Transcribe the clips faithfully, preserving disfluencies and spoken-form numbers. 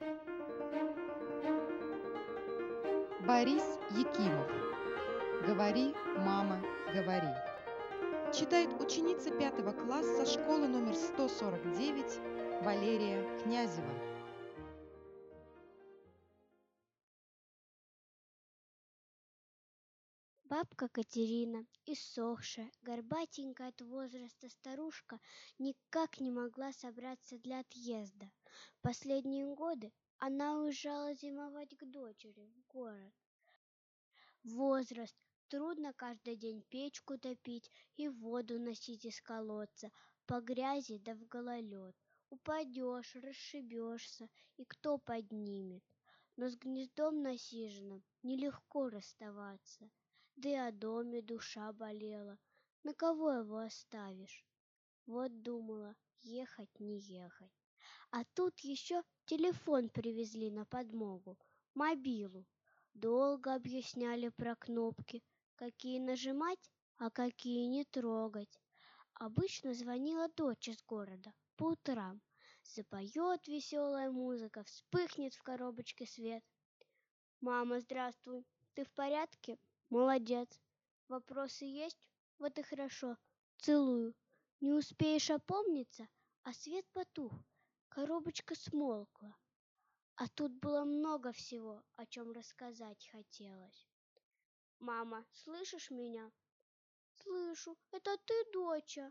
Борис Якимов. Говори, мама, говори. Читает ученица пятого класса школы номер сто сорок девять Валерия Князева. Бабка Катерина, иссохшая, горбатенькая от возраста старушка, никак не могла собраться для отъезда. Последние годы она уезжала зимовать к дочери в город. Возраст. Трудно каждый день печку топить и воду носить из колодца, по грязи да в гололед. Упадешь, расшибешься, и кто поднимет? Но с гнездом насиженным нелегко расставаться. Да и о доме душа болела. На кого его оставишь? Вот думала, ехать не ехать. А тут еще телефон привезли на подмогу, мобилу. Долго объясняли про кнопки, какие нажимать, а какие не трогать. Обычно звонила дочь из города по утрам. Запоет веселая музыка, вспыхнет в коробочке свет. «Мама, здравствуй, ты в порядке? Молодец. Вопросы есть? Вот и хорошо. Целую. Не успеешь опомниться, а свет потух, коробочка смолкла. А тут было много всего, о чем рассказать хотелось. Мама, слышишь меня? Слышу. Это ты, доча?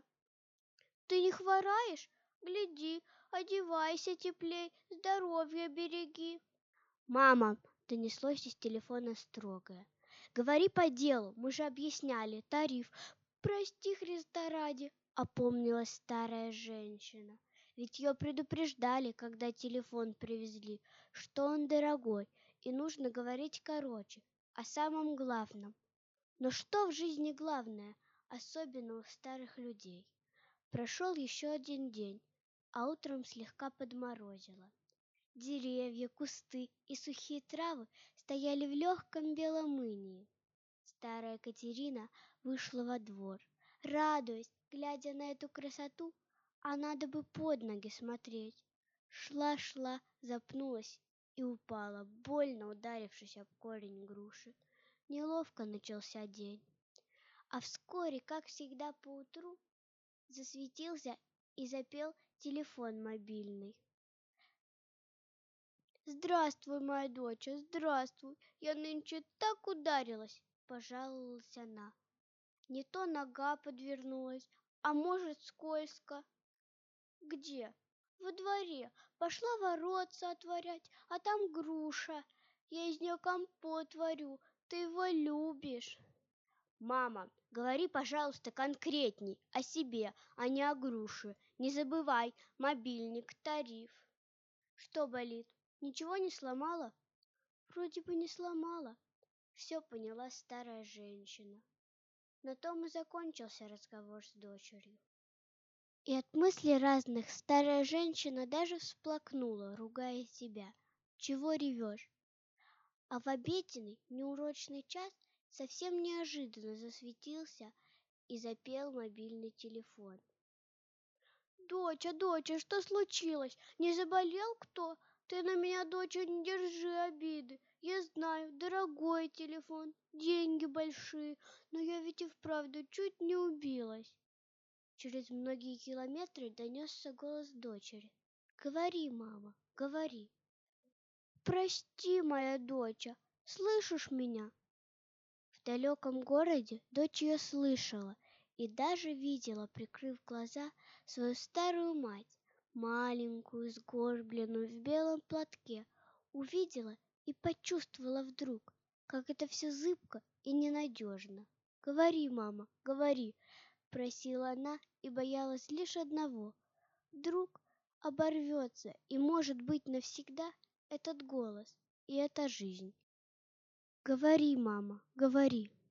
Ты не хвораешь? Гляди, одевайся теплей, здоровье береги. Мама, донеслось из телефона строгое. Говори по делу, мы же объясняли тариф. Прости, Христа ради, опомнилась старая женщина. Ведь ее предупреждали, когда телефон привезли, что он дорогой, и нужно говорить короче, о самом главном. Но что в жизни главное, особенно у старых людей? Прошел еще один день, а утром слегка подморозило. Деревья, кусты и сухие травы стояли в легком белом инии. Старая Катерина вышла во двор. Радуясь, глядя на эту красоту, а надо бы под ноги смотреть. Шла-шла, запнулась и упала, больно ударившись об корень груши. Неловко начался день. А вскоре, как всегда поутру, засветился и запел телефон мобильный. «Здравствуй, моя доча, здравствуй! Я нынче так ударилась!» — пожаловалась она. Не то нога подвернулась, а может, скользко. Где? Во дворе. Пошла воротца отворять, а там груша. Я из нее компот варю. Ты его любишь. Мама, говори, пожалуйста, конкретней о себе, а не о груше. Не забывай, мобильник, тариф. Что болит? Ничего не сломала? Вроде бы не сломала. Все поняла старая женщина. На том и закончился разговор с дочерью. И от мыслей разных старая женщина даже всплакнула, ругая себя. Чего ревешь? А в обеденный неурочный час совсем неожиданно засветился и запел мобильный телефон. «Доча, доча, что случилось? Не заболел кто? Ты на меня, доча, не держи обиды. Я знаю, дорогой телефон, деньги большие, но я ведь и вправду чуть не убилась». Через многие километры донесся голос дочери. «Говори, мама, говори». «Прости, моя доча, слышишь меня?» В далеком городе дочь ее слышала и даже видела, прикрыв глаза, свою старую мать, маленькую, сгорбленную в белом платке, увидела и почувствовала вдруг, как это все зыбко и ненадежно. «Говори, мама, говори», — просила она и боялась лишь одного. Вдруг оборвется и, может быть, навсегда этот голос и эта жизнь. «Говори, мама, говори».